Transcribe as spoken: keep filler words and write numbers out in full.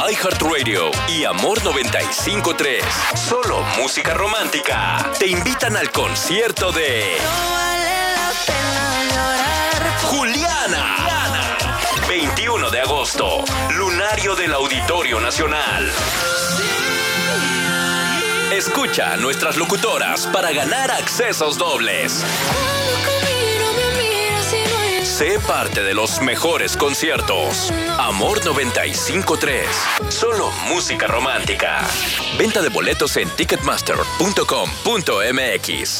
iHeartRadio y Amor noventa y cinco punto tres. Solo música romántica. Te invitan al concierto de No vale la pena llorar. Juliana. veintiuno de agosto, Lunario del Auditorio Nacional. Escucha a nuestras locutoras para ganar accesos dobles. Sé parte de los mejores conciertos. Amor noventa y cinco punto tres. Solo música romántica. Venta de boletos en ticketmaster punto com punto m x.